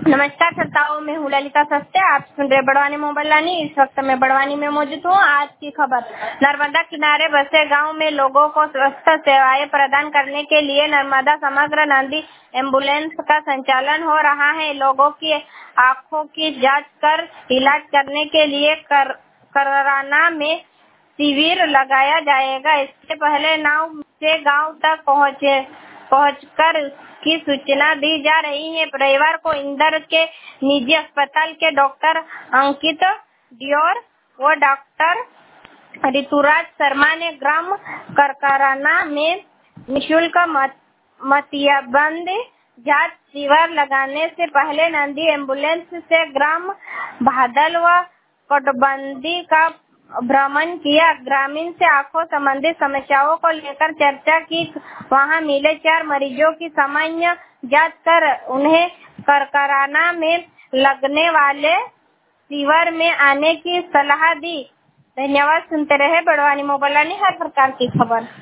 नमस्कार श्रोताओं, मैं हूँ ललिता सस्ते। आप सुन रहे बड़वानी मोबाइल लानी। इस वक्त मैं बड़वानी में मौजूद हूँ। आज की खबर, नर्मदा किनारे बसे गांव में लोगों को स्वास्थ्य सेवाएं प्रदान करने के लिए नर्मदा समग्र नदी एम्बुलेंस का संचालन हो रहा है। लोगों की आंखों की जांच कर इलाज करने के लिए कराना में शिविर लगाया जाएगा। इससे पहले नाव से गांव तक पहुंचकर की सूचना दी जा रही है। रविवार को इंदौर के निजी अस्पताल के डॉक्टर अंकित डियोर व डॉक्टर ऋतुराज शर्मा ने ग्राम करकराना में निःशुल्क मोतियाबिंद जांच शिविर लगाने से पहले नदी एम्बुलेंस से ग्राम भादल व कोटबंदी का भ्रमण किया। ग्रामीण से आंखों संबंधी समस्याओं को लेकर चर्चा की। वहां मिले 4 मरीजों की सामान्य जांच कर उन्हें करकराना में लगने वाले शिविर में आने की सलाह दी। धन्यवाद। सुनते रहे बड़वानी मोबाइल लानी, हर प्रकार की खबर।